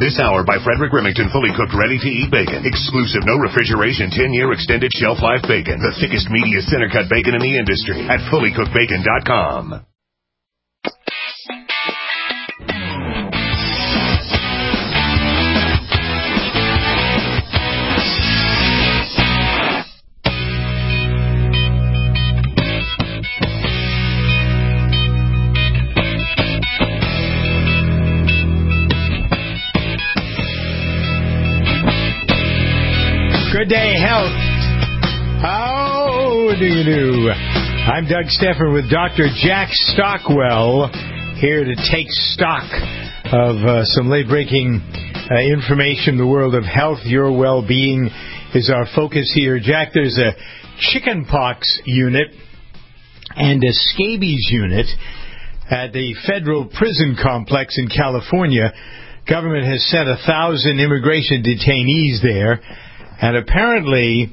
This hour by Frederick Remington, fully cooked, ready-to-eat bacon. Exclusive, no refrigeration, 10-year extended shelf life bacon. The thickest, meatiest, center-cut bacon in the industry at fullycookedbacon.com. Good day, health. How do you do? I'm Doug Stephan with Dr. Jack Stockwell, here to take stock of some late-breaking information in the world of health. Your well-being is our focus here. Jack, there's a chickenpox unit and a scabies unit at the federal prison complex in California. Government has sent 1,000 immigration detainees there. And apparently,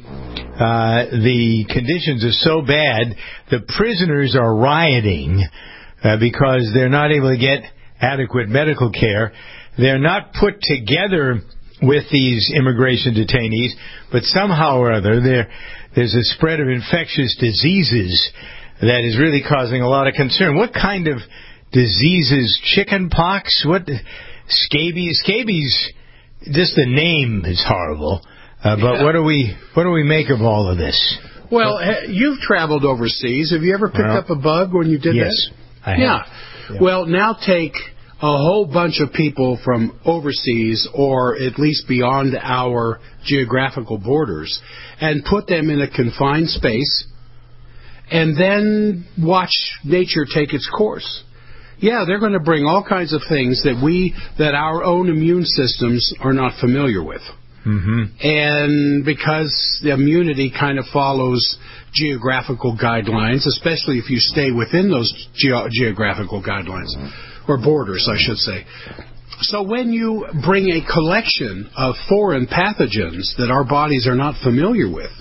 the conditions are so bad, the prisoners are rioting because they're not able to get adequate medical care. They're not put together with these immigration detainees, but somehow or other, there's a spread of infectious diseases that is really causing a lot of concern. What kind of diseases? Chickenpox? What? Scabies? Scabies, just the name is horrible. But what do we make of all of this? Well, you've traveled overseas. Have you ever picked up a bug when you did that? Yes, I have. Yeah. Well, now take a whole bunch of people from overseas, or at least beyond our geographical borders, and put them in a confined space, and then watch nature take its course. Yeah, they're going to bring all kinds of things that our own immune systems are not familiar with. Mm-hmm. And because the immunity kind of follows geographical guidelines, especially if you stay within those geographical guidelines, or borders, I should say. So when you bring a collection of foreign pathogens that our bodies are not familiar with,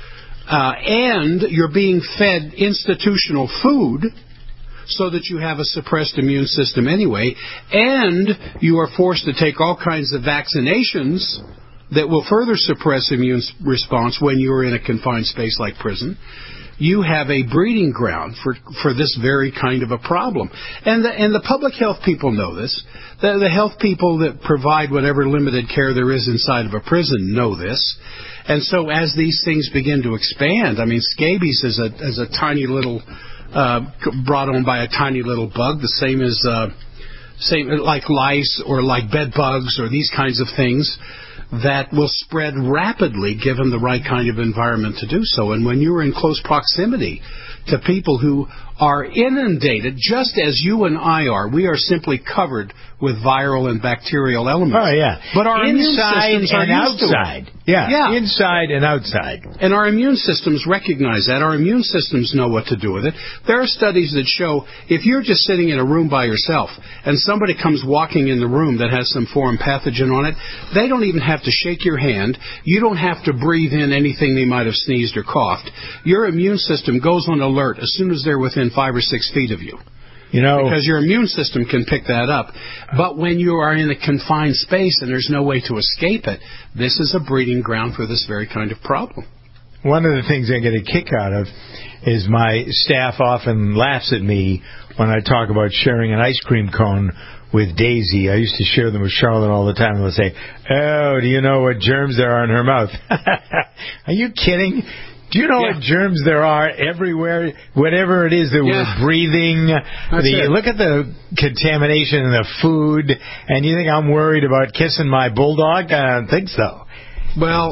and you're being fed institutional food, so that you have a suppressed immune system anyway, and you are forced to take all kinds of vaccinations that will further suppress immune response when you're in a confined space like prison, you have a breeding ground for this very kind of a problem. And the public health people know this. The health people that provide whatever limited care there is inside of a prison know this. And so as these things begin to expand, I mean, scabies is a tiny little, brought on by a tiny little bug, the same as like lice or like bed bugs or these kinds of things, that will spread rapidly given the right kind of environment to do so. And when you're in close proximity to people who are inundated, just as you and I are, we are simply covered with viral and bacterial elements. Oh, yeah. But our immune systems are used outside. to it. Yeah, inside and outside. And our immune systems recognize that. Our immune systems know what to do with it. There are studies that show if you're just sitting in a room by yourself and somebody comes walking in the room that has some foreign pathogen on it, they don't even have to shake your hand. You don't have to breathe in anything they might have sneezed or coughed. Your immune system goes on alert as soon as they're within 5 or 6 feet of you. You know, because your immune system can pick that up. But when you are in a confined space and there's no way to escape it, this is a breeding ground for this very kind of problem. One of the things I get a kick out of is my staff often laughs at me when I talk about sharing an ice cream cone with Daisy. I used to share them with Charlotte all the time, and they'll say, "Oh, do you know what germs there are in her mouth?" Are you kidding? Do you know what germs there are everywhere? Whatever it is that we're breathing. Look at the contamination in the food, and you think I'm worried about kissing my bulldog? I don't think so. Well,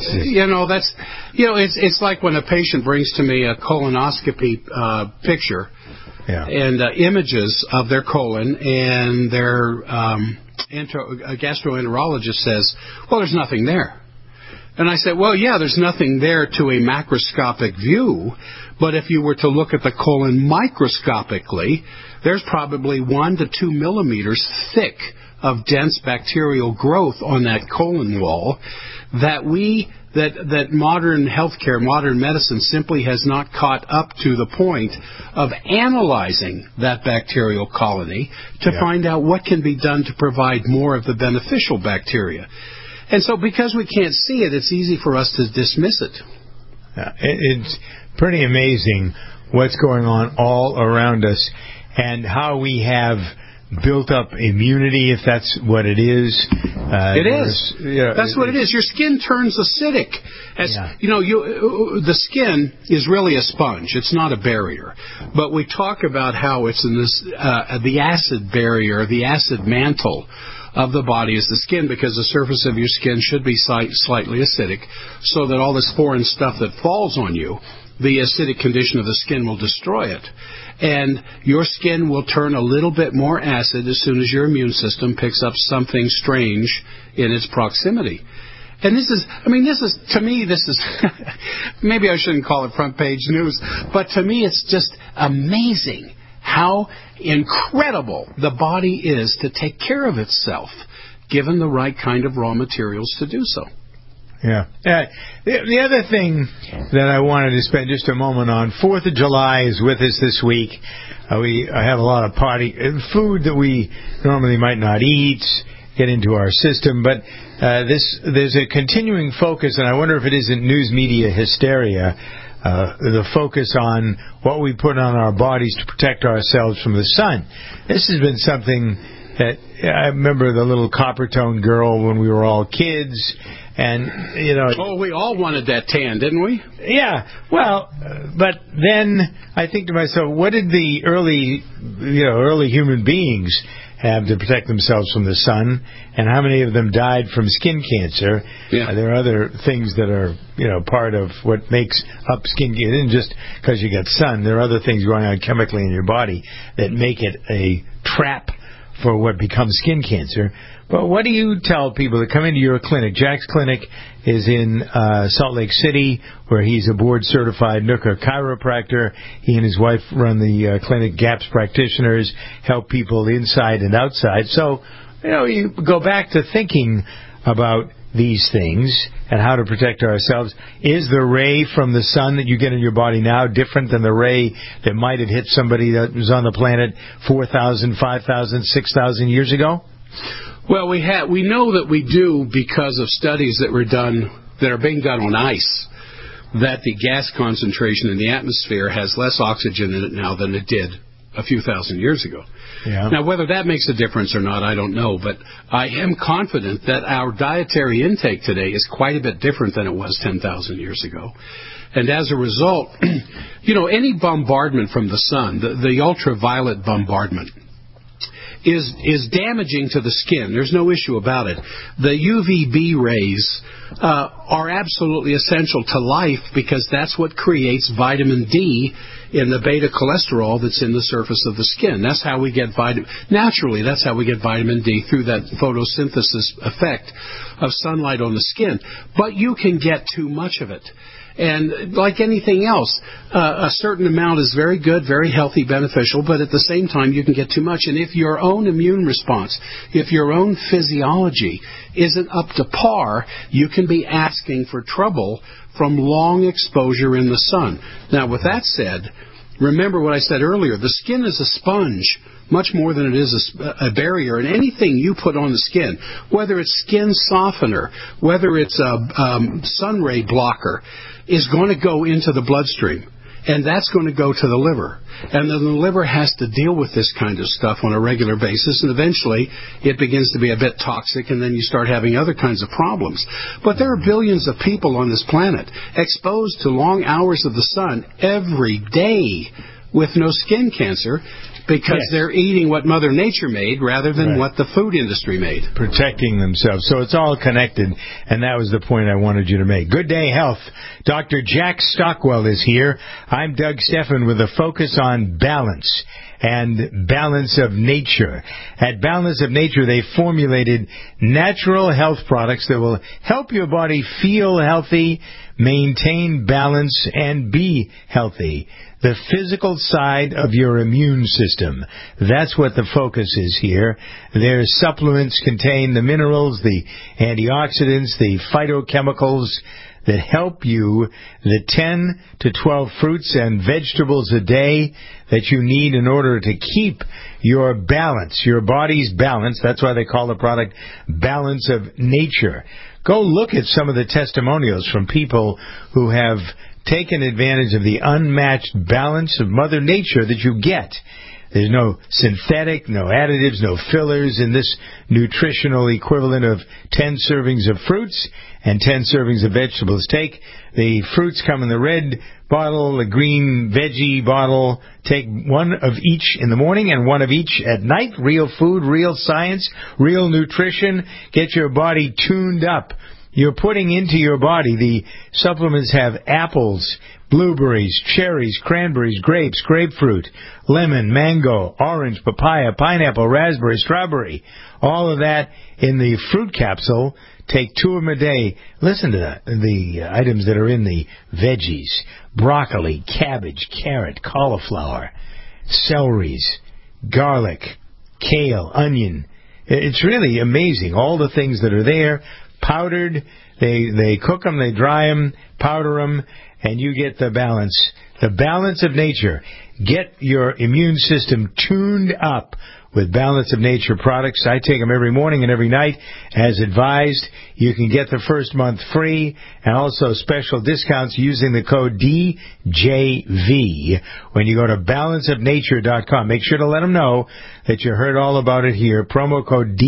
it's like when a patient brings to me a colonoscopy picture and images of their colon, and their gastroenterologist says, "Well, there's nothing there." And I said, well, yeah, there's nothing there to a macroscopic view, but if you were to look at the colon microscopically, there's probably 1 to 2 millimeters thick of dense bacterial growth on that colon wall that modern healthcare, modern medicine simply has not caught up to the point of analyzing that bacterial colony to find out what can be done to provide more of the beneficial bacteria. And so because we can't see it, it's easy for us to dismiss it. It's pretty amazing what's going on all around us and how we have built up immunity, if that's what it is. It is. That's what it is. Your skin turns acidic. The skin is really a sponge. It's not a barrier. But we talk about how it's in this the acid barrier, the acid mantle of the body is the skin, because the surface of your skin should be slightly acidic, so that all this foreign stuff that falls on you, the acidic condition of the skin will destroy it. And your skin will turn a little bit more acid as soon as your immune system picks up something strange in its proximity. And this is, to me, maybe I shouldn't call it front page news, but to me it's just amazing how incredible the body is to take care of itself, given the right kind of raw materials to do so. Yeah. The other thing that I wanted to spend just a moment on, 4th of July is with us this week. I have a lot of food that we normally might not eat, get into our system, but there's a continuing focus, and I wonder if it isn't news media hysteria, the focus on what we put on our bodies to protect ourselves from the sun. This has been something that I remember the little Coppertone girl when we were all kids. And, we all wanted that tan, didn't we? Yeah. Well, but then I think to myself, what did the early human beings have to protect themselves from the sun? And how many of them died from skin cancer? Yeah. There are other things that are, part of what makes up skin cancer. It isn't just because you get sun. There are other things going on chemically in your body that make it a trap for what becomes skin cancer. But what do you tell people that come into your clinic? Jack's clinic is in Salt Lake City, where he's a board-certified Nooker chiropractor. He and his wife run the clinic GAPS Practitioners, help people inside and outside. So, you go back to thinking about these things and how to protect ourselves. Is the ray from the sun that you get in your body now different than the ray that might have hit somebody that was on the planet 4,000, 5,000, 6,000 years ago? Well, we know that we do because of studies that are being done on ice, that the gas concentration in the atmosphere has less oxygen in it now than it did a few thousand years ago. Yeah. Now, whether that makes a difference or not, I don't know, but I am confident that our dietary intake today is quite a bit different than it was 10,000 years ago. And as a result, any bombardment from the sun, the ultraviolet bombardment, is damaging to the skin. There's no issue about it. The UVB rays are absolutely essential to life, because that's what creates vitamin D in the beta cholesterol that's in the surface of the skin. That's how we get naturally, that's how we get vitamin D, through that photosynthesis effect of sunlight on the skin. But you can get too much of it. And like anything else, a certain amount is very good, very healthy, beneficial, but at the same time you can get too much. And if your own immune response, if your own physiology isn't up to par, you can be asking for trouble from long exposure in the sun. Now, with that said, remember what I said earlier. The skin is a sponge, much more than it is a barrier. And anything you put on the skin, whether it's skin softener, whether it's a sun ray blocker, is going to go into the bloodstream. And that's going to go to the liver. And then the liver has to deal with this kind of stuff on a regular basis, and eventually it begins to be a bit toxic, and then you start having other kinds of problems. But there are billions of people on this planet exposed to long hours of the sun every day with no skin cancer, because they're eating what Mother Nature made rather than what the food industry made. Protecting themselves. So it's all connected, and that was the point I wanted you to make. Good Day Health. Dr. Jack Stockwell is here. I'm Doug Stephan with a focus on balance. and Balance of Nature. At Balance of Nature, they formulated natural health products that will help your body feel healthy, maintain balance, and be healthy. The physical side of your immune system. That's what the focus is here. Their supplements contain the minerals, the antioxidants, the phytochemicals that help you, the 10 to 12 fruits and vegetables a day that you need in order to keep your balance, your body's balance. That's why they call the product Balance of Nature. Go look at some of the testimonials from people who have taken advantage of the unmatched balance of Mother Nature that you get. There's no synthetic, no additives, no fillers in this nutritional equivalent of 10 servings of fruits and 10 servings of vegetables. Take the fruits come in the red bottle, the green veggie bottle. Take one of each in the morning and one of each at night. Real food, real science, real nutrition. Get your body tuned up. You're putting into your body, the supplements have apples, blueberries, cherries, cranberries, grapes, grapefruit, lemon, mango, orange, papaya, pineapple, raspberry, strawberry. All of that in the fruit capsule. Take 2 of them a day. Listen to the items that are in the veggies. Broccoli, cabbage, carrot, cauliflower, celeries, garlic, kale, onion. It's really amazing. All the things that are there. Powdered, they cook them, they dry them, powder them, and you get the balance. The Balance of Nature. Get your immune system tuned up with Balance of Nature products. I take them every morning and every night as advised. You can get the first month free and also special discounts using the code DJV when you go to balanceofnature.com. Make sure to let them know that you heard all about it here. Promo code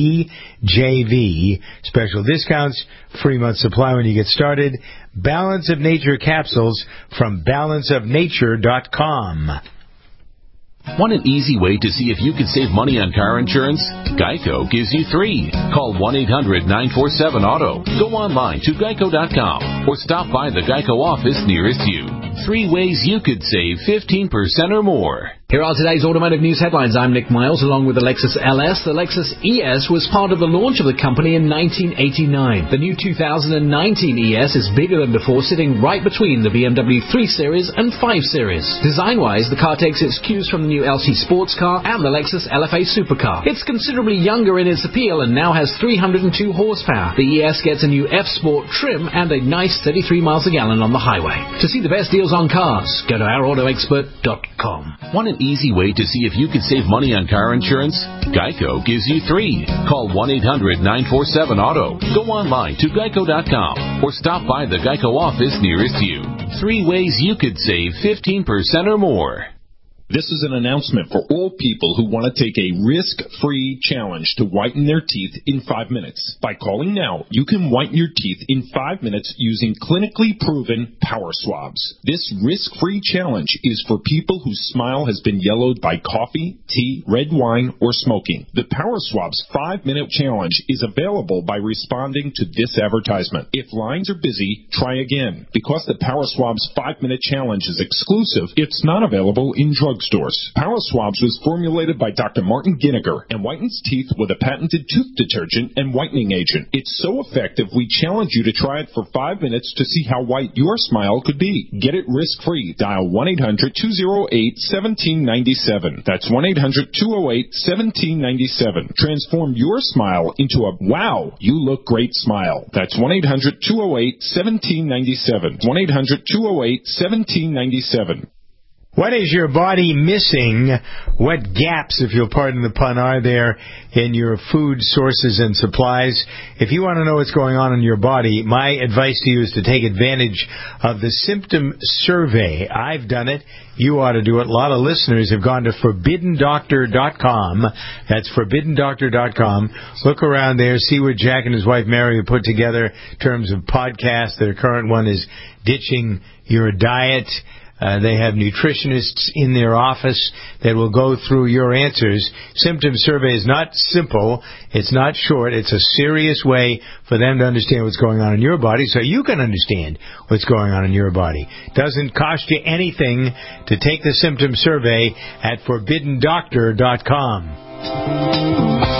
DJV. Special discounts, free month supply when you get started. Balance of Nature capsules from balanceofnature.com. Want an easy way to see if you can save money on car insurance? Geico gives you 3. Call 1-800-947-AUTO. Go online to geico.com or stop by the Geico office nearest you. 3 ways you could save 15% or more. Here are today's automotive news headlines. I'm Nick Miles, along with the Lexus LS. The Lexus ES was part of the launch of the company in 1989. The new 2019 ES is bigger than before, sitting right between the BMW 3 Series and 5 Series. Design-wise, the car takes its cues from the new LC sports car and the Lexus LFA supercar. It's considerably younger in its appeal and now has 302 horsepower. The ES gets a new F-Sport trim and a nice 33 miles a gallon on the highway. To see the best deals on cars, go to ourautoexpert.com. Want an easy way to see if you can save money on car insurance? Geico gives you 3. Call 1-800-947-AUTO. Go online to geico.com or stop by the Geico office nearest you. 3 ways you could save 15% or more. This is an announcement for all people who want to take a risk-free challenge to whiten their teeth in 5 minutes. By calling now, you can whiten your teeth in 5 minutes using clinically proven power swabs. This risk-free challenge is for people whose smile has been yellowed by coffee, tea, red wine, or smoking. The Power Swabs 5-minute challenge is available by responding to this advertisement. If lines are busy, try again. Because the Power Swabs 5-minute challenge is exclusive, it's not available in drugstores. Power Swabs was formulated by Dr. Martin Ginniger and whitens teeth with a patented tooth detergent and whitening agent. It's so effective, we challenge you to try it for 5 minutes to see how white your smile could be. Get it risk-free. Dial 1-800-208-1797. That's 1-800-208-1797. Transform your smile into a wow, you look great smile. That's 1-800-208-1797. 1-800-208-1797. What is your body missing? What gaps, if you'll pardon the pun, are there in your food sources and supplies? If you want to know what's going on in your body, my advice to you is to take advantage of the symptom survey. I've done it. You ought to do it. A lot of listeners have gone to ForbiddenDoctor.com. That's ForbiddenDoctor.com. Look around there, see what Jack and his wife Mary have put together in terms of podcasts. Their current one is Ditching Your Diet. They have nutritionists in their office that will go through your answers. Symptom survey is not simple. It's not short. It's a serious way for them to understand what's going on in your body so you can understand what's going on in your body. Doesn't cost you anything to take the symptom survey at ForbiddenDoctor.com.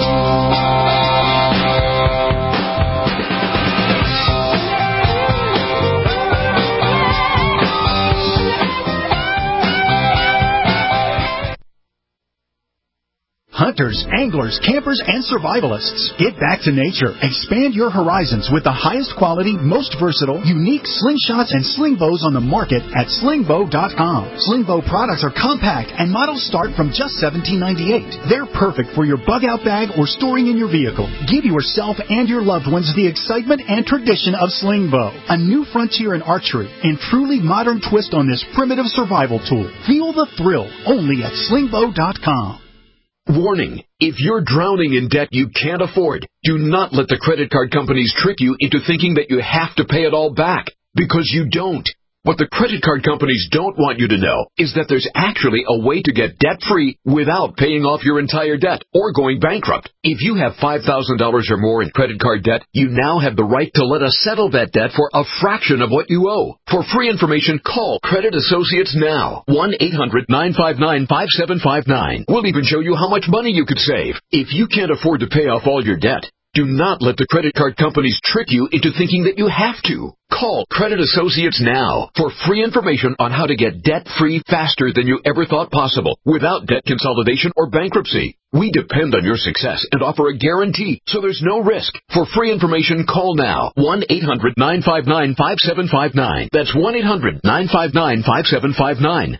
Hunters, anglers, campers, and survivalists. Get back to nature. Expand your horizons with the highest quality, most versatile, unique slingshots and sling bows on the market at slingbow.com. Slingbow products are compact and models start from just $17.98. They're perfect for your bug-out bag or storing in your vehicle. Give yourself and your loved ones the excitement and tradition of Slingbow, a new frontier in archery and truly modern twist on this primitive survival tool. Feel the thrill only at slingbow.com. Warning, if you're drowning in debt you can't afford, do not let the credit card companies trick you into thinking that you have to pay it all back, because you don't. What the credit card companies don't want you to know is that there's actually a way to get debt-free without paying off your entire debt or going bankrupt. If you have $5,000 or more in credit card debt, you now have the right to let us settle that debt for a fraction of what you owe. For free information, call Credit Associates now. 1-800-959-5759. We'll even show you how much money you could save. If you can't afford to pay off all your debt, do not let the credit card companies trick you into thinking that you have to. Call Credit Associates now for free information on how to get debt-free faster than you ever thought possible without debt consolidation or bankruptcy. We depend on your success and offer a guarantee, so there's no risk. For free information, call now. 1-800-959-5759. That's 1-800-959-5759.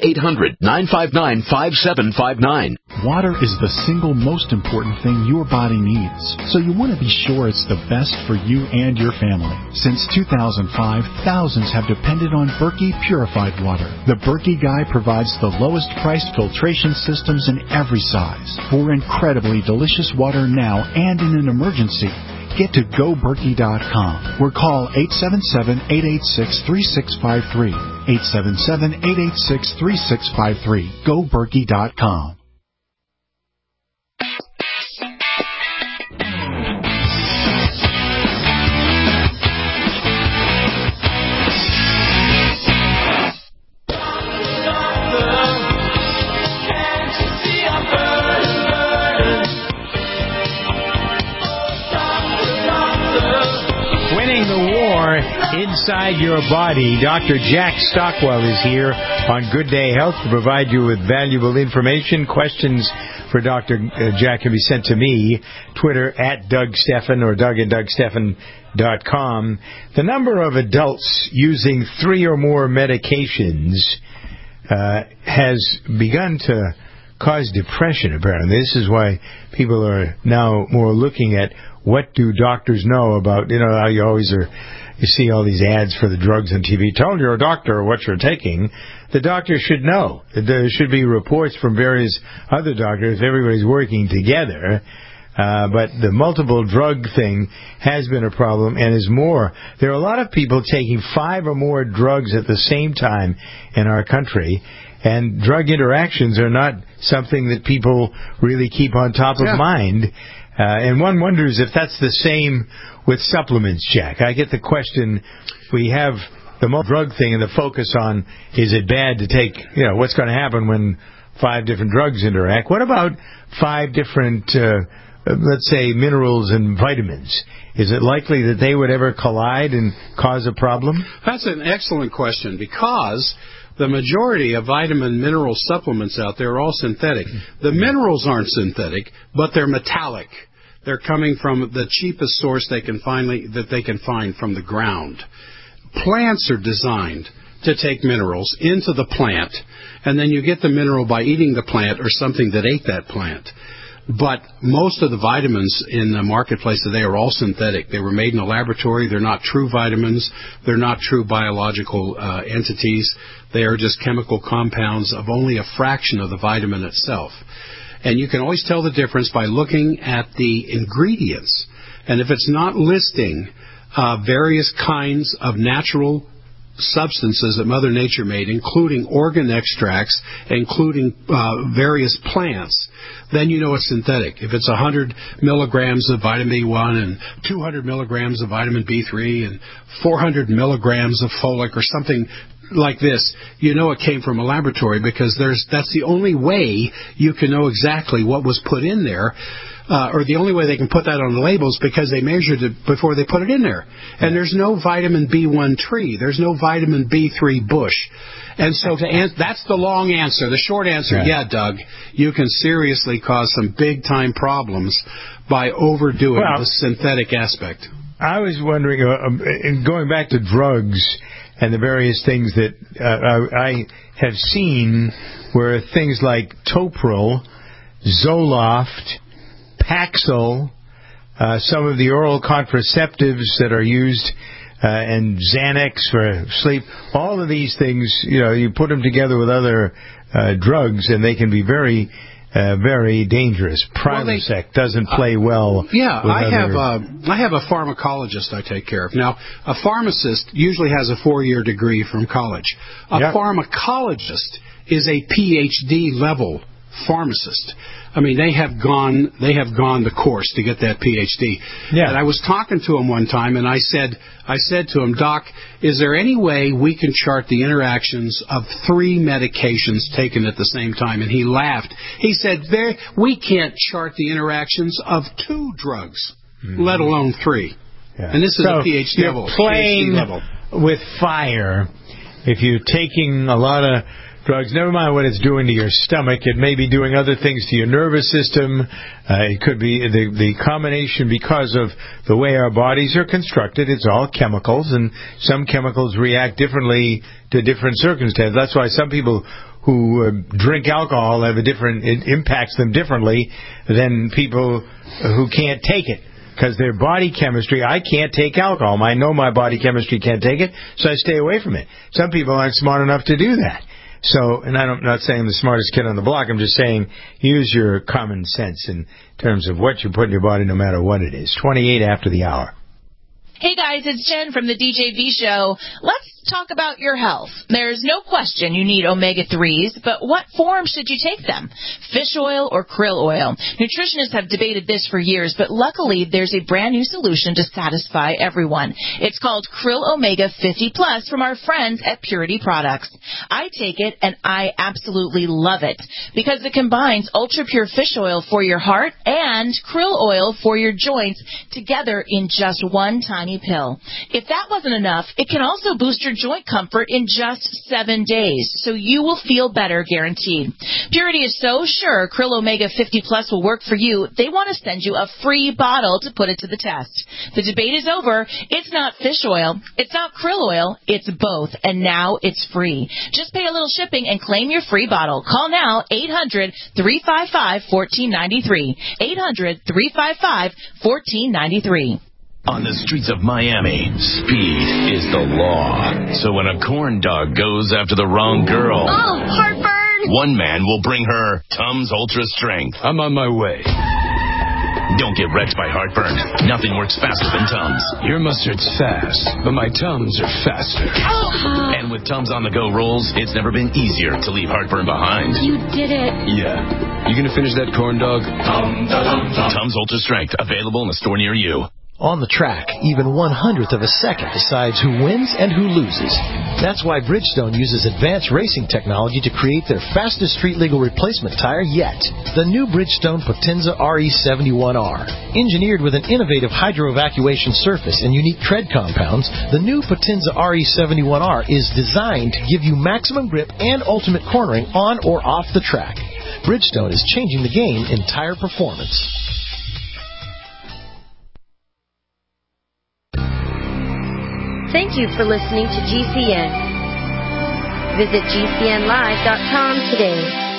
1-800-959-5759. Water is the single most important thing your body needs, so you want to be sure it's the best for you and your family. Since 2005, thousands have depended on Berkey purified water. The Berkey Guy provides the lowest priced filtration systems in every size for incredibly delicious water now and in an emergency. Get to GoBerkey.com or call 877-886-3653. 877-886-3653. GoBerkey.com. Inside your body, Dr. Jack Stockwell is here on Good Day Health to provide you with valuable information. Questions for Dr. Jack can be sent to me, Twitter at Doug Stephan or DougAndDougStephan.com. The number of adults using 3 or more medications has begun to cause depression, apparently. This is why people are now more looking at what do doctors know about, how you always are. You see all these ads for the drugs on TV. Tell your doctor what you're taking. The doctor should know. There should be reports from various other doctors. Everybody's working together. But the multiple drug thing has been a problem and is more. There are a lot of people taking 5 or more drugs at the same time in our country. And drug interactions are not something that people really keep on top of mind. And one wonders if that's the same with supplements, Jack. I get the question, we have the drug thing and the focus on, is it bad to take, what's going to happen when 5 different drugs interact? What about 5 different, let's say, minerals and vitamins? Is it likely that they would ever collide and cause a problem? That's an excellent question, because the majority of vitamin mineral supplements out there are all synthetic. The minerals aren't synthetic, but they're metallic. They're coming from the cheapest source they can find from the ground. Plants are designed to take minerals into the plant, and then you get the mineral by eating the plant or something that ate that plant. But most of the vitamins in the marketplace today are all synthetic. They were made in a laboratory. They're not true vitamins. They're not true biological entities. They are just chemical compounds of only a fraction of the vitamin itself. And you can always tell the difference by looking at the ingredients. And if it's not listing various kinds of natural substances that Mother Nature made, including organ extracts, including various plants, then you know it's synthetic. If it's 100 milligrams of vitamin B1 and 200 milligrams of vitamin B3 and 400 milligrams of folic or something like this, you know it came from a laboratory, because that's the only way you can know exactly what was put in there. Or the only way they can put that on the labels, because they measured it before they put it in there. And there's no vitamin B1 tree. There's no vitamin B3 bush. And so that's the long answer. The short answer, yeah, Doug, you can seriously cause some big-time problems by overdoing the synthetic aspect. I was wondering, going back to drugs and the various things that I have seen, where things like Topril, Zoloft, Paxil, some of the oral contraceptives that are used, and Xanax for sleep, all of these things, you put them together with other drugs, and they can be very, very dangerous. Prilosec doesn't play well. Yeah, I have a pharmacologist I take care of. Now, a pharmacist usually has a 4-year degree from college. A pharmacologist is a PhD level pharmacist. I mean, they have gone the course to get that PhD. Yeah. And I was talking to him one time, and I said to him, Doc, is there any way we can chart the interactions of 3 medications taken at the same time? And he laughed. He said, we can't chart the interactions of 2 drugs, let alone 3. Yeah. And this is a PhD level. You're playing with fire if you're taking a lot of drugs. Never mind what it's doing to your stomach. It may be doing other things to your nervous system. It could be the combination, because of the way our bodies are constructed. It's all chemicals, and some chemicals react differently to different circumstances. That's why some people who drink alcohol it impacts them differently than people who can't take it. Because their body chemistry, I can't take alcohol. I know my body chemistry can't take it, so I stay away from it. Some people aren't smart enough to do that. So, and I'm not saying I'm the smartest kid on the block. I'm just saying use your common sense in terms of what you put in your body, no matter what it is. 28 after the hour. Hey guys, it's Jen from the DJV show. Let's talk about your health. There's no question you need omega-3s, but what form should you take them? Fish oil or krill oil? Nutritionists have debated this for years, but luckily there's a brand new solution to satisfy everyone. It's called Krill Omega 50 Plus from our friends at Purity Products. I take it, and I absolutely love it, because it combines ultra-pure fish oil for your heart and krill oil for your joints together in just one tiny pill. If that wasn't enough, it can also boost your joint comfort in just 7 days, so you will feel better, guaranteed. Purity is so sure Krill Omega 50 Plus will work for you, they want to send you a free bottle to put it to the test. The debate is over. It's not fish oil, it's not krill oil, it's both, and now it's free. Just pay a little shipping and claim your free bottle. Call now, 800-355-1493. 800-355-1493. On the streets of Miami, speed is the law. So when a corn dog goes after the wrong girl, heartburn! One man will bring her Tums Ultra Strength. I'm on my way. Don't get wrecked by heartburn. Nothing works faster than Tums. Your mustard's fast, but my Tums are faster. And with Tums on-the-go rolls, it's never been easier to leave heartburn behind. You did it. Yeah. You gonna finish that corn dog? Tums Ultra Strength, available in a store near you. On the track, even 1/100th of a second decides who wins and who loses. That's why Bridgestone uses advanced racing technology to create their fastest street-legal replacement tire yet. The new Bridgestone Potenza RE71R. Engineered with an innovative hydro-evacuation surface and unique tread compounds, the new Potenza RE71R is designed to give you maximum grip and ultimate cornering on or off the track. Bridgestone is changing the game in tire performance. Thank you for listening to GCN. Visit GCNlive.com today.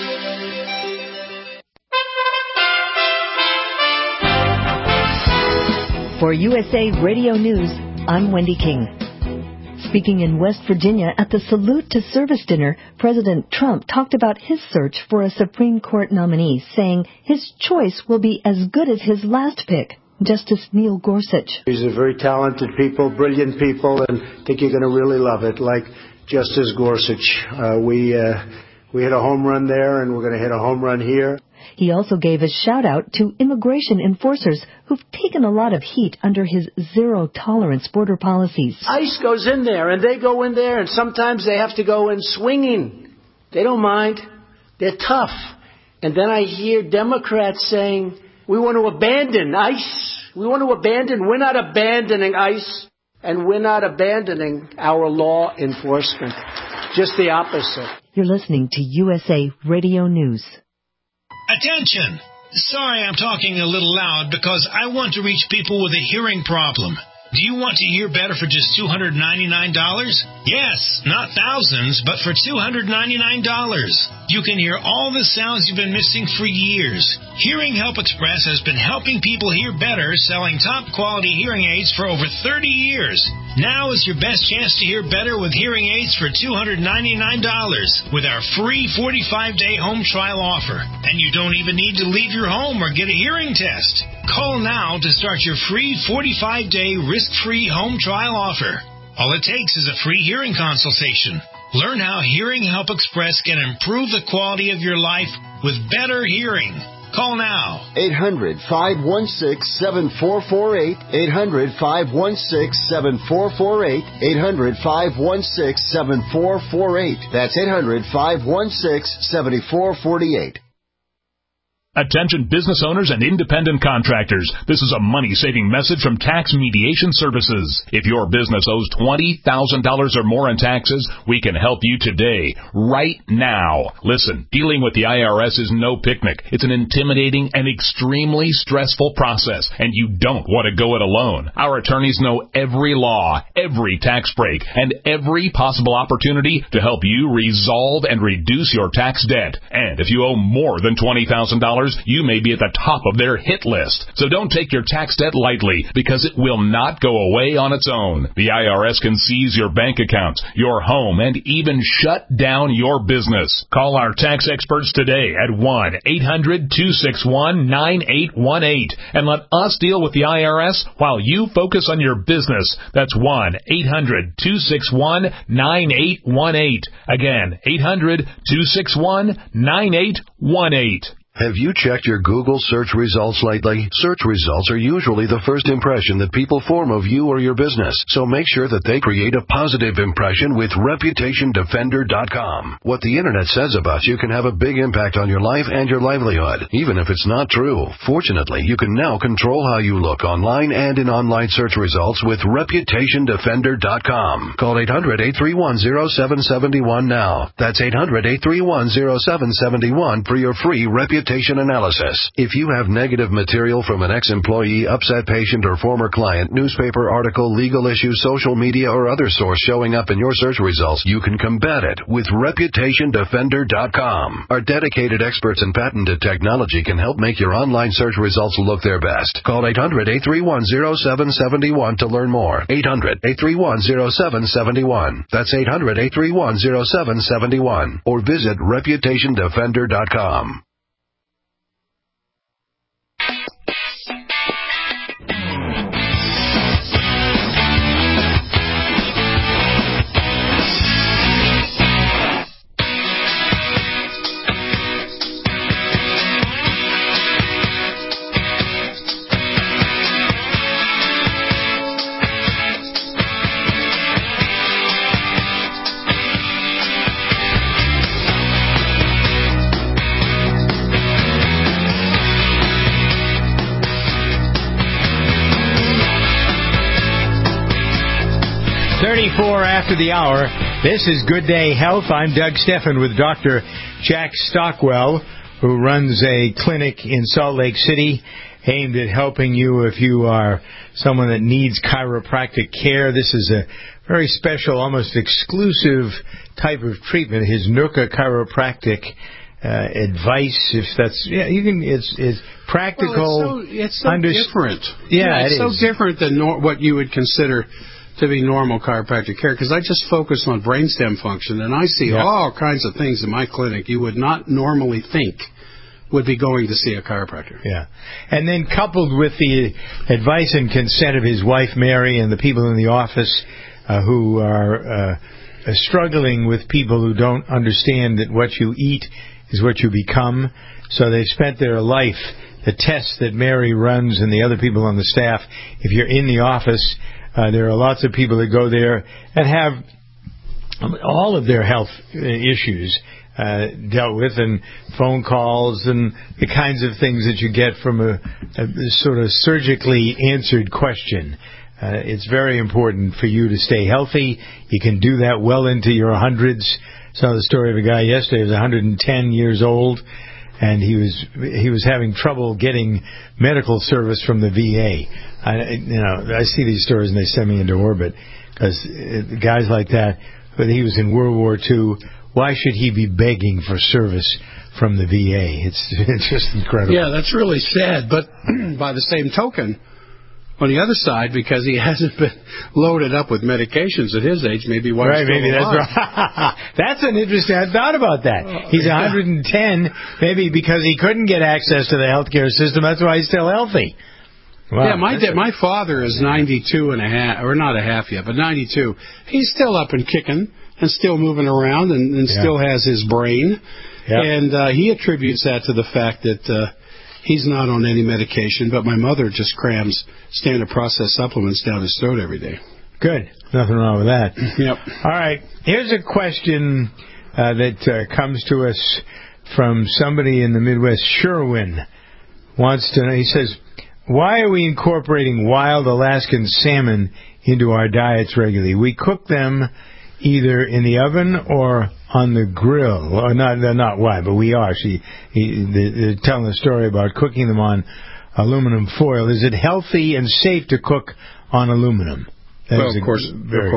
For USA Radio News, I'm Wendy King. Speaking in West Virginia at the Salute to Service dinner, President Trump talked about his search for a Supreme Court nominee, saying his choice will be as good as his last pick. Justice Neil Gorsuch. These are very talented people, brilliant people, and I think you're going to really love it, like Justice Gorsuch. We hit a home run there, and we're going to hit a home run here. He also gave a shout-out to immigration enforcers who've taken a lot of heat under his zero-tolerance border policies. ICE goes in there, and they go in there, and sometimes they have to go in swinging. They don't mind. They're tough. And then I hear Democrats saying, we want to abandon ICE. We're not abandoning ICE, and we're not abandoning our law enforcement. Just the opposite. You're listening to USA Radio News. Attention! Sorry I'm talking a little loud because I want to reach people with a hearing problem. Do you want to hear better for just $299? Yes, not thousands, but for $299. You can hear all the sounds you've been missing for years. Hearing Help Express has been helping people hear better, selling top-quality hearing aids for over 30 years. Now is your best chance to hear better with hearing aids for $299 with our free 45-day home trial offer. And you don't even need to leave your home or get a hearing test. Call now to start your free 45-day risk-free home trial offer. All it takes is a free hearing consultation. Learn how Hearing Help Express can improve the quality of your life with better hearing. Call now. 800-516-7448. 800-516-7448. 800-516-7448. That's 800-516-7448. Attention business owners and independent contractors. This is a money-saving message from Tax Mediation Services. If your business owes $20,000 or more in taxes, we can help you today, right now. Listen, dealing with the IRS is no picnic. It's an intimidating and extremely stressful process, and you don't want to go it alone. Our attorneys know every law, every tax break, and every possible opportunity to help you resolve and reduce your tax debt. And if you owe more than $20,000, you may be at the top of their hit list. So don't take your tax debt lightly, because it will not go away on its own. The IRS can seize your bank accounts, your home, and even shut down your business. Call our tax experts today at 1-800-261-9818 and let us deal with the IRS while you focus on your business. That's 1-800-261-9818. Again, 800-261-9818. Have you checked your Google search results lately? Search results are usually the first impression that people form of you or your business, so make sure that they create a positive impression with ReputationDefender.com. What the Internet says about you can have a big impact on your life and your livelihood, even if it's not true. Fortunately, you can now control how you look online and in online search results with ReputationDefender.com. Call 800-831-0771 now. That's 800-831-0771 for your free reputation analysis. If you have negative material from an ex-employee, upset patient, or former client, newspaper article, legal issue, social media, or other source showing up in your search results, you can combat it with ReputationDefender.com. Our dedicated experts in patented technology can help make your online search results look their best. Call 800-831-0771 to learn more. 800-831-0771. That's 800-831-0771. Or visit ReputationDefender.com. After the hour. This is Good Day Health. I'm Doug Steffen with Dr. Jack Stockwell, who runs a clinic in Salt Lake City aimed at helping you if you are someone that needs chiropractic care. This is a very special, almost exclusive type of treatment, his Nooka chiropractic advice, if that's it's practical. Well, it's so different. Yeah, it's so different than what you would consider to be normal chiropractic care, because I just focus on brainstem function, and I see all kinds of things in my clinic you would not normally think would be going to see a chiropractor. Yeah. And then coupled with the advice and consent of his wife, Mary, and the people in the office who are struggling with people who don't understand that what you eat is what you become. So they've spent their life, the tests that Mary runs and the other people on the staff, if you're in the office, there are lots of people that go there and have all of their health issues dealt with, and phone calls and the kinds of things that you get from a sort of surgically answered question. It's very important for you to stay healthy. You can do that well into your hundreds. Saw the story of a guy yesterday who was 110 years old, and he was having trouble getting medical service from the VA. I see these stories and they send me into orbit, because guys like that, but he was in World War II. Why should he be begging for service from the VA? It's just incredible. Yeah, that's really sad. But by the same token, on the other side, because he hasn't been loaded up with medications at his age, maybe why he's still alive. That's right. That's an interesting. I thought about that. He's 110, maybe because he couldn't get access to the healthcare system. That's why he's still healthy. Wow, yeah, my father is 92 and a half, or not a half yet, but 92. He's still up and kicking and still moving around and still has his brain. Yep. And he attributes that to the fact that he's not on any medication, but my mother just crams standard processed supplements down his throat every day. Good. Nothing wrong with that. Yep. All right. Here's a question that comes to us from somebody in the Midwest. Sherwin wants to know, he says, why are we incorporating wild Alaskan salmon into our diets regularly? We cook them either in the oven or on the grill. Or not why, but we are. They're telling a story about cooking them on aluminum foil. Is it healthy and safe to cook on aluminum? Well, of course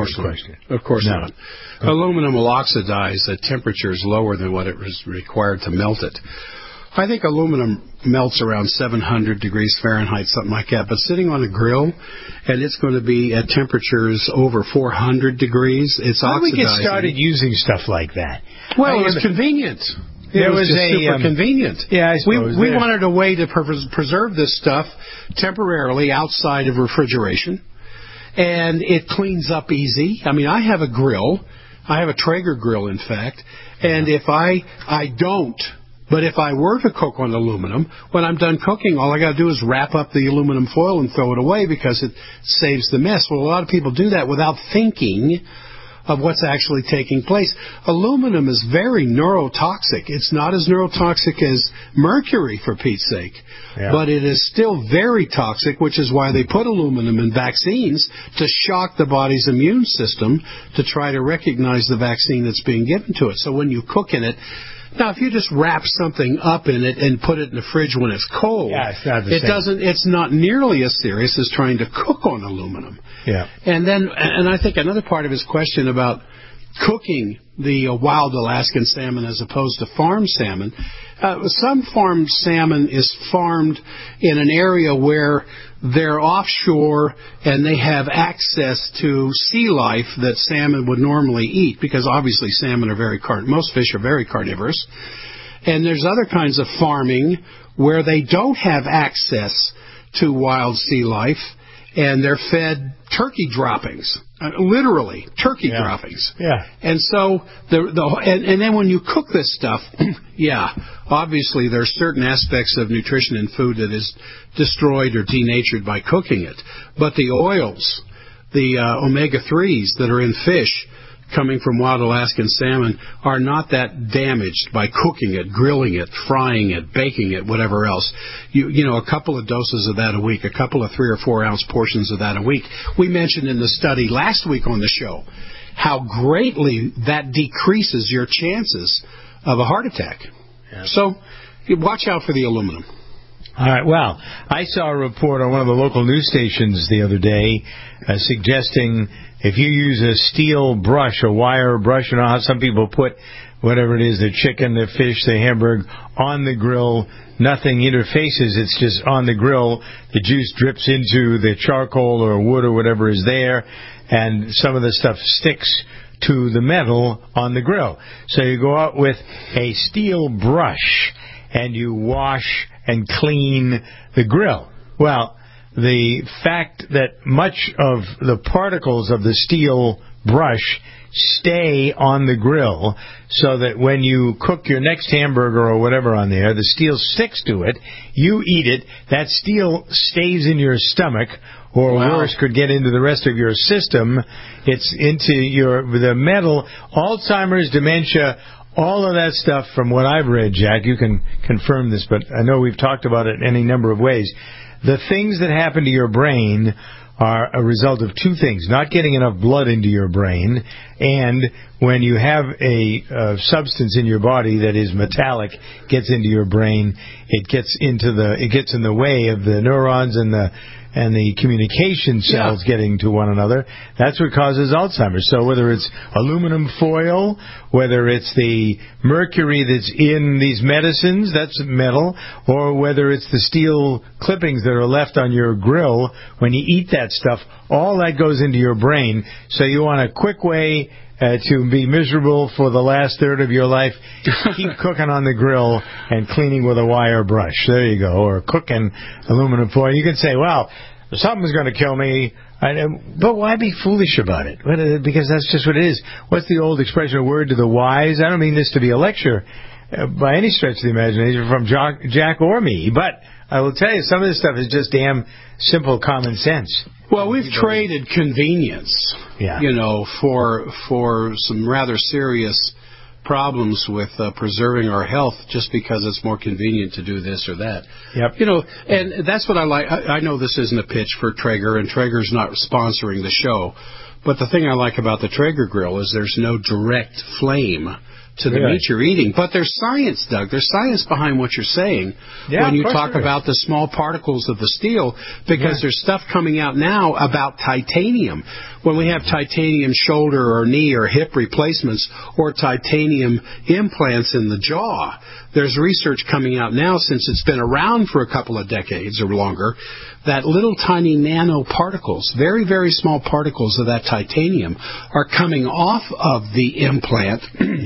not. Aluminum will oxidize at temperatures lower than what it was required to melt it. I think aluminum melts around 700 degrees Fahrenheit, something like that. But sitting on a grill, and it's going to be at temperatures over 400 degrees, it's oxidizing. How did we get started using stuff like that? Well, it was convenient. It was super convenient. Yeah, I suppose. We wanted a way to preserve this stuff temporarily outside of refrigeration, and it cleans up easy. I mean, I have a grill. I have a Traeger grill, in fact, and if But if I were to cook on aluminum, when I'm done cooking, all I got to do is wrap up the aluminum foil and throw it away because it saves the mess. Well, a lot of people do that without thinking of what's actually taking place. Aluminum is very neurotoxic. It's not as neurotoxic as mercury, for Pete's sake, but it is still very toxic, which is why they put aluminum in vaccines to shock the body's immune system to try to recognize the vaccine that's being given to it. So when you cook in it, now, if you just wrap something up in it and put it in the fridge when it's cold, it's not nearly as serious as trying to cook on aluminum. Yeah. And I think another part of his question about cooking the wild Alaskan salmon as opposed to farm salmon, some farm salmon is farmed in an area where they're offshore and they have access to sea life that salmon would normally eat, because obviously salmon are most fish are very carnivorous. And there's other kinds of farming where they don't have access to wild sea life, and they're fed turkey droppings, literally turkey droppings. Yeah. And so and then when you cook this stuff, obviously there's certain aspects of nutrition in food that is destroyed or denatured by cooking it. But the oils, the omega-3s that are in fish coming from wild Alaskan salmon are not that damaged by cooking it, grilling it, frying it, baking it, whatever else. A couple of doses of that a week, a couple of 3 or 4 ounce portions of that a week. We mentioned in the study last week on the show how greatly that decreases your chances of a heart attack. Yeah. So watch out for the aluminum. All right. Well, I saw a report on one of the local news stations the other day suggesting if you use a steel brush, a wire brush, you know how some people put whatever it is, their chicken, their fish, their hamburger, on the grill, nothing interfaces, it's just on the grill, the juice drips into the charcoal or wood or whatever is there, and some of the stuff sticks to the metal on the grill. So you go out with a steel brush, and you wash and clean the grill. Well, the fact that much of the particles of the steel brush stay on the grill, so that when you cook your next hamburger or whatever on there, the steel sticks to it, you eat it, that steel stays in your stomach, or worse, could get into the rest of your system. It's into the metal, Alzheimer's, dementia, all of that stuff. From what I've read, Jack, you can confirm this, but I know we've talked about it in any number of ways. The things that happen to your brain are a result of two things: not getting enough blood into your brain, and when you have a substance in your body that is metallic gets into your brain, it gets in the way of the neurons and the communication cells getting to one another. That's what causes Alzheimer's. So whether it's aluminum foil, whether it's the mercury that's in these medicines, that's metal, or whether it's the steel clippings that are left on your grill when you eat that stuff, all that goes into your brain. So you want a quick way to be miserable for the last third of your life, keep cooking on the grill and cleaning with a wire brush. There you go. Or cooking aluminum foil. You can say, well, something's going to kill me. But why be foolish about it? Because that's just what it is. What's the old expression, a word to the wise? I don't mean this to be a lecture by any stretch of the imagination from Jack or me, but I will tell you, some of this stuff is just damn simple common sense. Well, we've traded convenience, for some rather serious problems with preserving our health, just because it's more convenient to do this or that. Yep. And that's what I like. I know this isn't a pitch for Traeger, and Traeger's not sponsoring the show, but the thing I like about the Traeger grill is there's no direct flame to the meat you're eating. But there's science, Doug. There's science behind what you're saying when you talk about the small particles of the steel, because there's stuff coming out now about titanium. When we have titanium shoulder or knee or hip replacements or titanium implants in the jaw, there's research coming out now, since it's been around for a couple of decades or longer, that little tiny nanoparticles, very, very small particles of that titanium, are coming off of the implant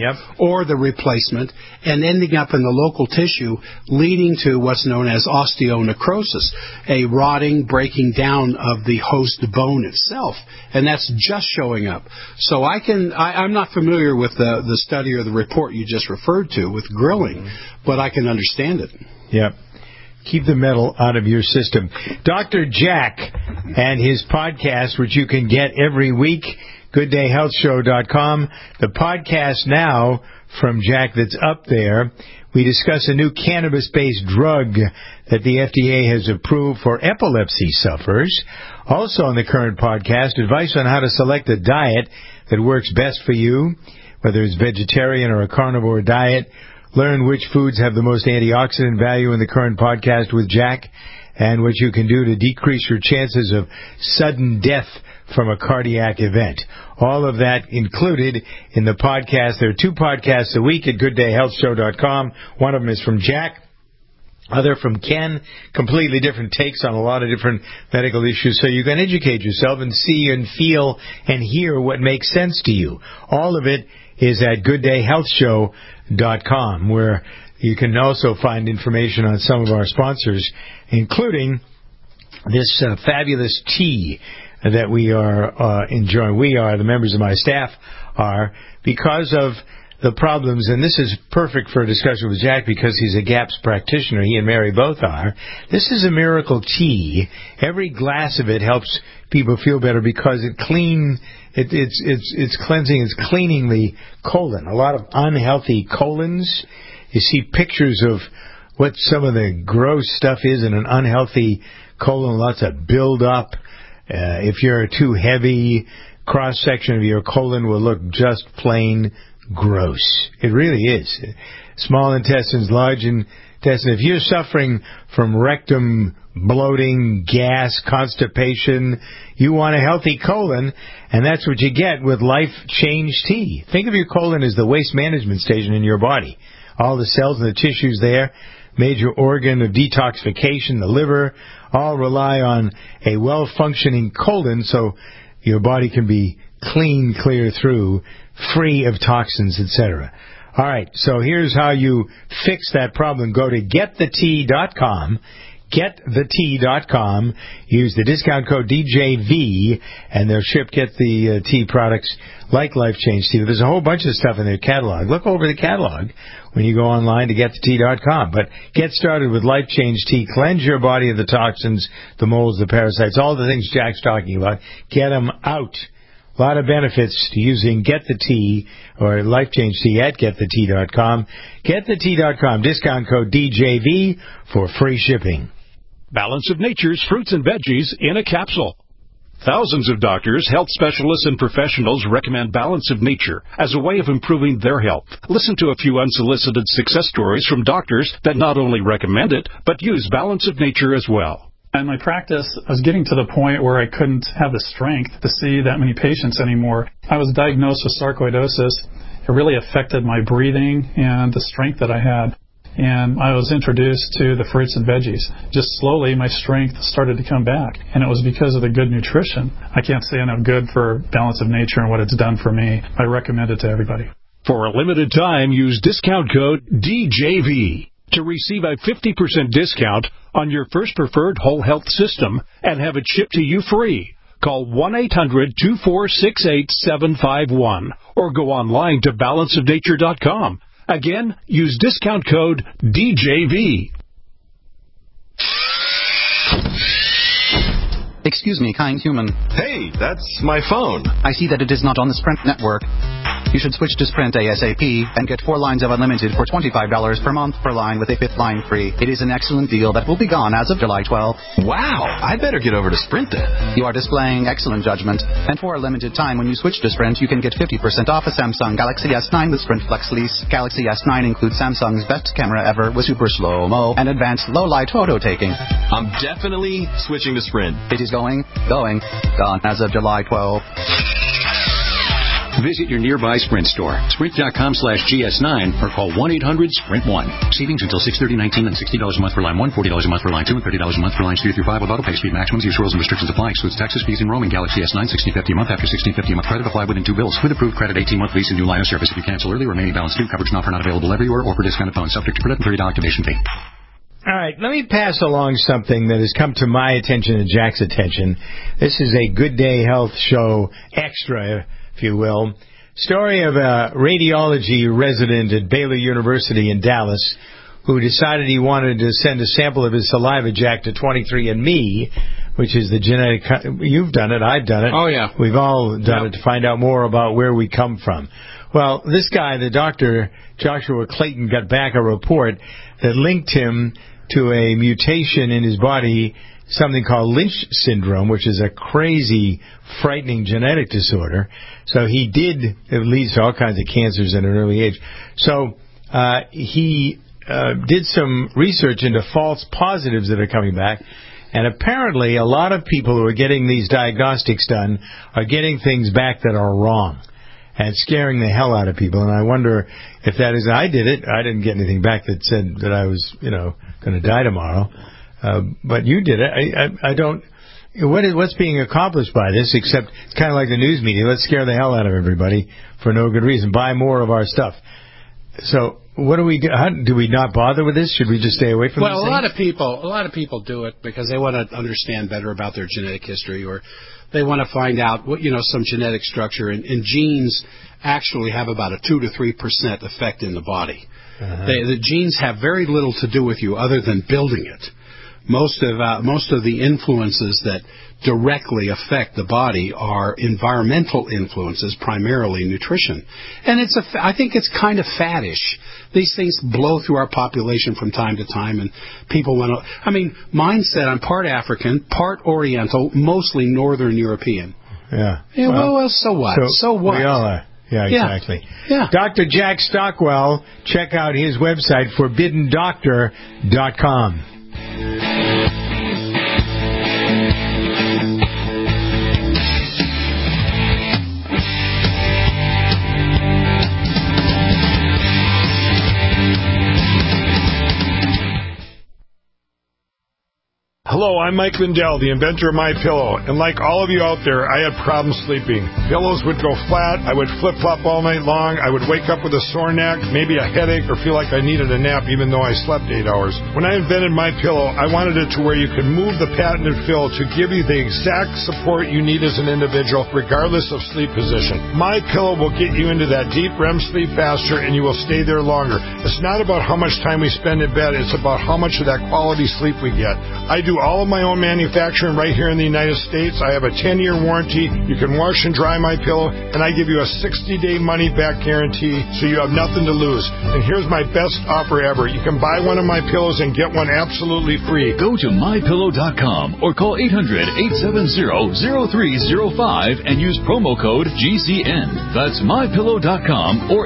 or the replacement and ending up in the local tissue, leading to what's known as osteonecrosis, a rotting, breaking down of the host bone itself. And that's just showing up. So I'm not familiar with the study or the report you just referred to with grilling, but I can understand it. Yep. Keep the metal out of your system. Dr. Jack and his podcast, which you can get every week, GoodDayHealthShow.com. The podcast now from Jack that's up there, we discuss a new cannabis-based drug that the FDA has approved for epilepsy sufferers. Also on the current podcast, advice on how to select a diet that works best for you, whether it's vegetarian or a carnivore diet. Learn which foods have the most antioxidant value in the current podcast with Jack, and what you can do to decrease your chances of sudden death from a cardiac event. All of that included in the podcast. There are 2 podcasts a week at GoodDayHealthShow.com. One of them is from Jack, other from Ken. Completely different takes on a lot of different medical issues, so you can educate yourself and see and feel and hear what makes sense to you. All of it is at GoodDayHealthShow.com, where you can also find information on some of our sponsors, including this fabulous tea that we are enjoying. We are, the members of my staff are, because of the problems, and this is perfect for a discussion with Jack because he's a GAPS practitioner. He and Mary both are. This is a miracle tea. Every glass of it helps people feel better because it's cleansing, it's cleaning the colon. A lot of unhealthy colons. You see pictures of what some of the gross stuff is in an unhealthy colon. Lots of buildup. If you're too heavy, cross-section of your colon will look just plain gross. It really is. Small intestines, large intestine. If you're suffering from rectum bloating, gas, constipation, you want a healthy colon, and that's what you get with Life Change Tea. Think of your colon as the waste management station in your body. All the cells and the tissues there, major organ of detoxification, the liver, all rely on a well-functioning colon so your body can be clean, clear through, free of toxins, etc. All right, so here's how you fix that problem. Go to getthetea.com. Getthetea.com. Use the discount code DJV, and they'll Get the Tea products like Life Change Tea. There's a whole bunch of stuff in their catalog. Look over the catalog when you go online to getthetea.com. But get started with Life Change Tea. Cleanse your body of the toxins, the molds, the parasites, all the things Jack's talking about. Get them out. A lot of benefits to using Get the Tea or Life Change Tea at getthetea.com. Getthetea.com. Discount code DJV for free shipping. Balance of Nature's fruits and veggies in a capsule. Thousands of doctors, health specialists, and professionals recommend Balance of Nature as a way of improving their health. Listen to a few unsolicited success stories from doctors that not only recommend it, but use Balance of Nature as well. In my practice, I was getting to the point where I couldn't have the strength to see that many patients anymore. I was diagnosed with sarcoidosis. It really affected my breathing and the strength that I had. And I was introduced to the fruits and veggies. Just slowly, my strength started to come back. And it was because of the good nutrition. I can't say enough good for Balance of Nature and what it's done for me. I recommend it to everybody. For a limited time, use discount code DJV to receive a 50% discount on your first preferred whole health system and have it shipped to you free. Call 1-800-246-8751 or go online to balanceofnature.com. Again, use discount code DJV. Excuse me, kind human. Hey, that's my phone. I see that it is not on the Sprint network. You should switch to Sprint ASAP and get 4 lines of unlimited for $25 per month per line with a 5th line free. It is an excellent deal that will be gone as of July 12. Wow, I better get over to Sprint then. You are displaying excellent judgment. And for a limited time, when you switch to Sprint, you can get 50% off a Samsung Galaxy S9 with Sprint Flex Lease. Galaxy S9 includes Samsung's best camera ever with super slow-mo and advanced low-light photo taking. I'm definitely switching to Sprint. It is gone as of July 12. Visit your nearby Sprint store, sprint.com/GS9, or call 1-800-SPRINT1. Savings until 6/30/19 and $60 a month for line 1, $40 a month for line 2, and $30 a month for lines 3 through 5 with auto pay speed maximums. Use rules and restrictions apply. Excludes Texas fees and roaming. Galaxy S9, $16.50 a month. After $16.50 a month credit, apply within 2 bills. With approved credit, 18-month lease and new line of service. If you cancel early, remaining balance due. Coverage and offer not available everywhere or for discounted phones. Subject to credit and $30 activation fee. All right, let me pass along something that has come to my attention and Jack's attention. This is a Good Day Health Show extra, if you will. Story of a radiology resident at Baylor University in Dallas who decided he wanted to send a sample of his saliva, Jack, to 23andMe, which is the genetic... You've done it. I've done it. Oh, yeah. We've all done it to find out more about where we come from. Well, this guy, the doctor, Joshua Clayton, got back a report that linked him to a mutation in his body, something called Lynch syndrome, which is a crazy, frightening genetic disorder. So he it leads to all kinds of cancers at an early age. So he did some research into false positives that are coming back. And apparently a lot of people who are getting these diagnostics done are getting things back that are wrong and scaring the hell out of people. And I wonder if that is... I did it. I didn't get anything back that said that I was, going to die tomorrow. But you did it. I don't... What's being accomplished by this, except it's kind of like the news media. Let's scare the hell out of everybody for no good reason. Buy more of our stuff. So what do we do? Do we not bother with this? Should we just stay away from this? Well, a lot of people do it because they want to understand better about their genetic history, or they want to find out what some genetic structure. And genes actually have about a 2 to 3% effect in the body. Uh-huh. The genes have very little to do with you other than building it. Most of the influences that directly affect the body are environmental influences, primarily nutrition. And I think it's kind of faddish. These things blow through our population from time to time, and people want to... mine said I'm part African, part Oriental, mostly Northern European. Yeah. Well, so what? So what? We all are. Yeah, exactly. Yeah. Dr. Jack Stockwell, check out his website, ForbiddenDoctor.com. Hello, I'm Mike Lindell, the inventor of MyPillow, and like all of you out there, I had problems sleeping. Pillows would go flat, I would flip-flop all night long, I would wake up with a sore neck, maybe a headache, or feel like I needed a nap even though I slept 8 hours. When I invented MyPillow, I wanted it to where you could move the patented fill to give you the exact support you need as an individual, regardless of sleep position. MyPillow will get you into that deep REM sleep faster, and you will stay there longer. It's not about how much time we spend in bed, it's about how much of that quality sleep we get. I do all of my own manufacturing right here in the United States. I have a 10-year warranty. You can wash and dry my pillow, and I give you a 60-day money-back guarantee, so you have nothing to lose. And here's my best offer ever. You can buy one of my pillows and get one absolutely free. Go to MyPillow.com or call 800-870-0305 and use promo code GCN. That's MyPillow.com or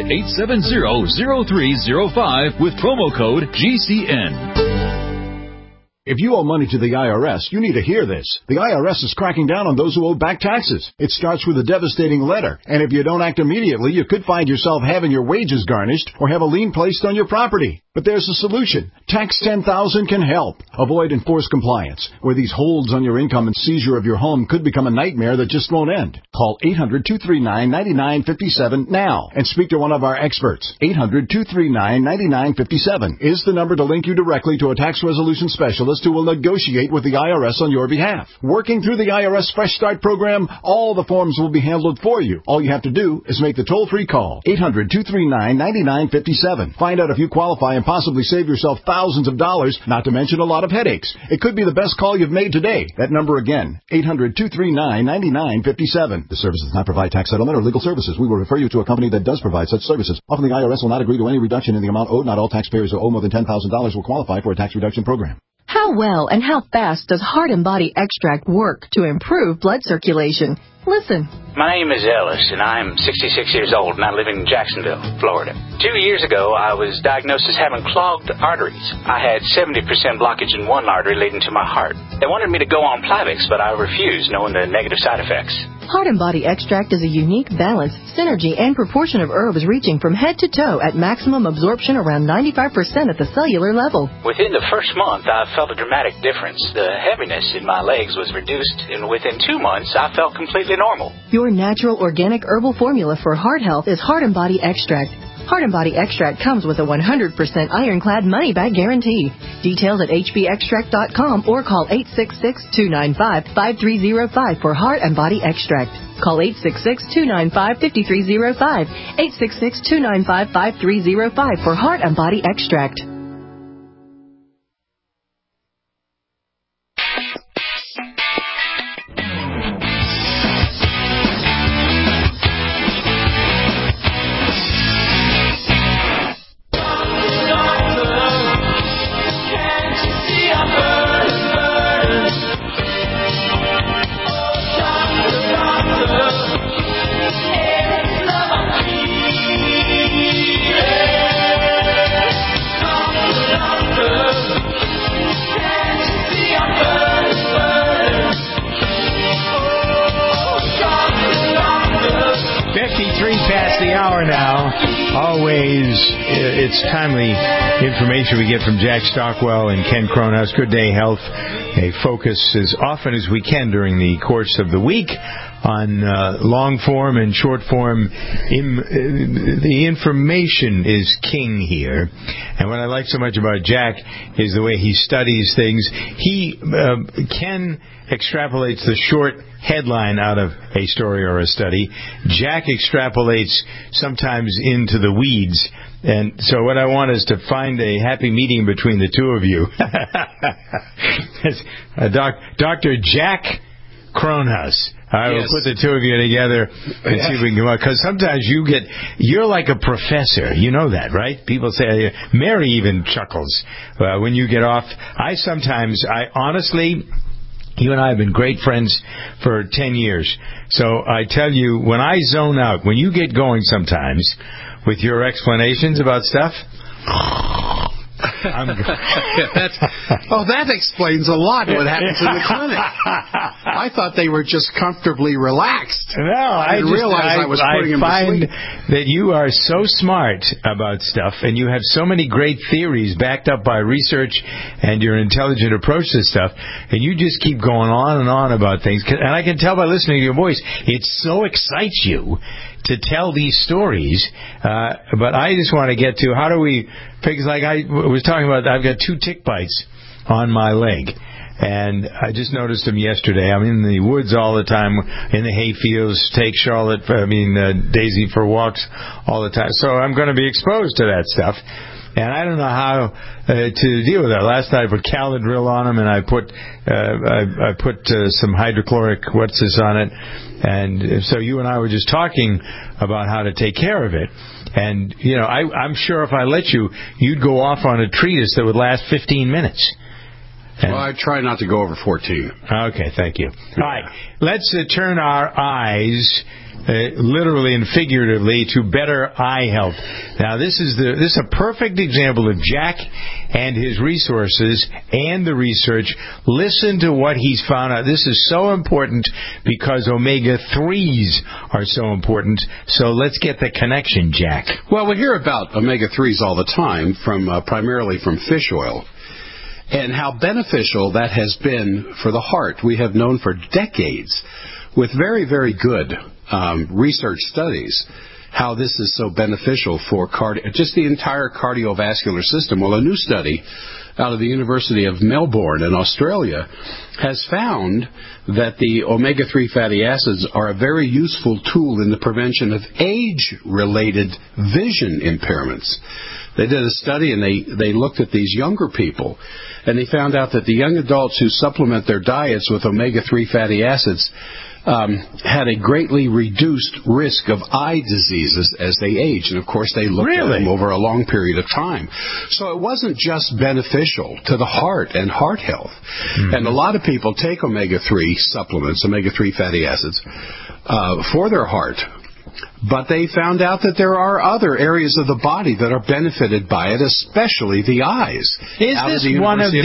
800-870-0305 with promo code GCN. If you owe money to the IRS, you need to hear this. The IRS is cracking down on those who owe back taxes. It starts with a devastating letter, and if you don't act immediately, you could find yourself having your wages garnished or have a lien placed on your property. But there's a solution. Tax 10,000 can help. Avoid enforced compliance, where these holds on your income and seizure of your home could become a nightmare that just won't end. Call 800-239-9957 now and speak to one of our experts. 800-239-9957 is the number to link you directly to a tax resolution specialist who will negotiate with the IRS on your behalf. Working through the IRS Fresh Start program, all the forms will be handled for you. All you have to do is make the toll-free call. 800-239-9957. Find out if you qualify and possibly save yourself thousands of dollars, not to mention a lot of headaches. It could be the best call you've made today. That number again, 800-239-9957. The service does not provide tax settlement or legal services. We will refer you to a company that does provide such services. Often the IRS will not agree to any reduction in the amount owed. Not all taxpayers who owe more than $10,000 will qualify for a tax reduction program. How well and how fast does Heart and Body Extract work to improve blood circulation? Listen. My name is Ellis, and I'm 66 years old, and I live in Jacksonville, Florida. 2 years ago, I was diagnosed as having clogged arteries. I had 70% blockage in one artery leading to my heart. They wanted me to go on Plavix, but I refused, knowing the negative side effects. Heart and Body Extract is a unique balance, synergy, and proportion of herbs reaching from head to toe at maximum absorption around 95% at the cellular level. Within the first month, I felt a dramatic difference. The heaviness in my legs was reduced, and within 2 months, I felt completely normal. Your natural organic herbal formula for heart health is Heart and Body Extract. Heart and Body Extract comes with a 100% ironclad money-back guarantee. Details at hbextract.com or call 866-295-5305 for Heart and Body Extract. Call 866-295-5305, 866-295-5305 for Heart and Body Extract. It's timely information we get from Jack Stockwell and Ken Cronhouse. Good Day Health. A focus as often as we can during the course of the week on long form and short form. The information is king here. And what I like so much about Jack is the way he studies things. Ken extrapolates the short headline out of a story or a study. Jack extrapolates sometimes into the weeds. And so what I want is to find a happy medium between the two of you. Dr. Jack Cronhouse. I will put the two of you together and see if we can come out. Because sometimes you're like a professor. You know that, right? People say, Mary even chuckles when you get off. I honestly, you and I have been great friends for 10 years. So I tell you, when I zone out, when you get going sometimes with your explanations about stuff, That explains a lot what happens in the clinic. I thought they were just comfortably relaxed. No, I didn't realize I was putting them to find sleep. that you are so smart about stuff, and you have so many great theories backed up by research and your intelligent approach to stuff, and you just keep going on and on about things. And I can tell by listening to your voice, it so excites you to tell these stories. But I just want to get to, how do we, because like I was talking about, I've got 2 tick bites on my leg. And I just noticed them yesterday. I'm in the woods all the time, in the hay fields, take Daisy for walks all the time. So I'm going to be exposed to that stuff. And I don't know how to deal with that. Last night I put Caladril on them, and I put some hydrochloric on it. And so you and I were just talking about how to take care of it. And, I'm sure if I let you, you'd go off on a treatise that would last 15 minutes. Well, I try not to go over 14. Okay, thank you. All right, let's turn our eyes, literally and figuratively, to better eye health. Now, this is a perfect example of Jack and his resources and the research. Listen to what he's found out. This is so important because omega-3s are so important. So let's get the connection, Jack. Well, we hear about omega-3s all the time, primarily from fish oil. And how beneficial that has been for the heart, we have known for decades, with very, very good research studies, how this is so beneficial for just the entire cardiovascular system. Well, a new study out of the University of Melbourne in Australia has found that the omega-3 fatty acids are a very useful tool in the prevention of age-related vision impairments. They did a study, and they looked at these younger people, and they found out that the young adults who supplement their diets with omega-3 fatty acids had a greatly reduced risk of eye diseases as they age. And, of course, they looked at them over a long period of time. So it wasn't just beneficial to the heart and heart health. Mm-hmm. And a lot of people take omega-3 supplements, omega-3 fatty acids, for their heart. But they found out that there are other areas of the body that are benefited by it, especially the eyes. Is this one of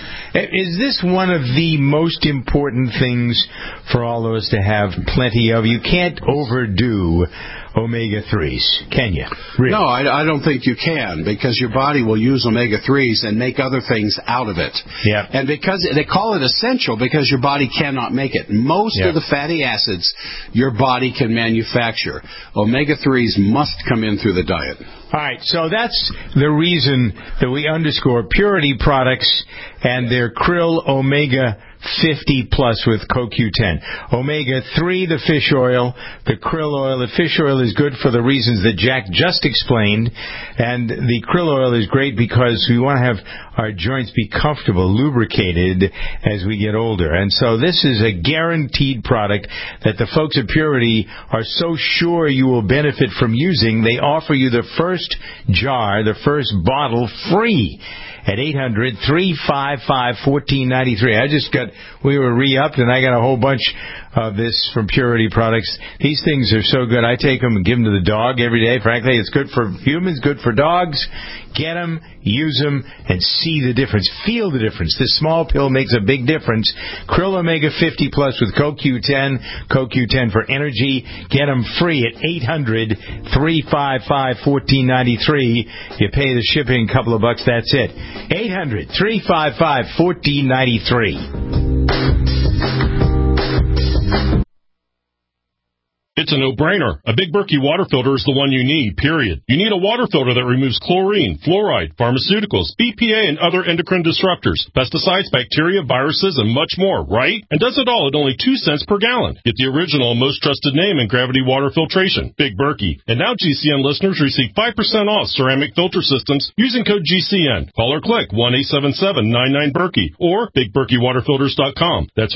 the most important things for all of us to have plenty of? You can't overdo omega-3s, can you? Really? No, I don't think you can, because your body will use omega-3s and make other things out of it. Yeah. And because they call it essential, because your body cannot make it. Most of the fatty acids your body can manufacture. Omega-3s must come in through the diet. All right, so that's the reason that we underscore Purity products and their Krill Omega 50 plus with CoQ10. Omega-3, the fish oil, the krill oil. The fish oil is good for the reasons that Jack just explained, and the krill oil is great because we want to have our joints be comfortable, lubricated as we get older. And so this is a guaranteed product that the folks at Purity are so sure you will benefit from using. They offer you the first jar, the first bottle, free at 800-355-1493. We were re-upped, and I got a whole bunch of this from Purity products. These things are so good. I take them and give them to the dog every day. Frankly, it's good for humans, good for dogs. Get them, use them, and see the difference. Feel the difference. This small pill makes a big difference. Krill Omega 50 Plus with CoQ10. CoQ10 for energy. Get them free at 800-355-1493. You pay the shipping, a couple of bucks, that's it. 800-355-1493. It's a no-brainer. A Big Berkey water filter is the one you need, period. You need a water filter that removes chlorine, fluoride, pharmaceuticals, BPA, and other endocrine disruptors, pesticides, bacteria, viruses, and much more, right? And does it all at only 2 cents per gallon. Get the original and most trusted name in gravity water filtration, Big Berkey. And now GCN listeners receive 5% off ceramic filter systems using code GCN. Call or click 1-877-99-BERKEY or BigBerkeyWaterFilters.com. That's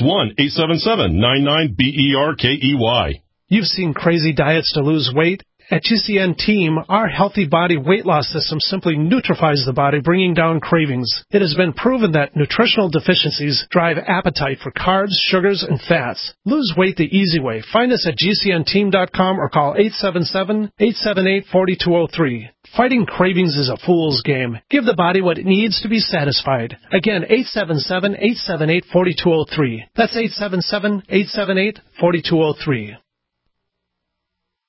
1-877-99-BERKEY. You've seen crazy diets to lose weight. At GCN Team, our Healthy Body Weight Loss System simply neutralizes the body, bringing down cravings. It has been proven that nutritional deficiencies drive appetite for carbs, sugars, and fats. Lose weight the easy way. Find us at GCNteam.com or call 877-878-4203. Fighting cravings is a fool's game. Give the body what it needs to be satisfied. Again, 877-878-4203. That's 877-878-4203.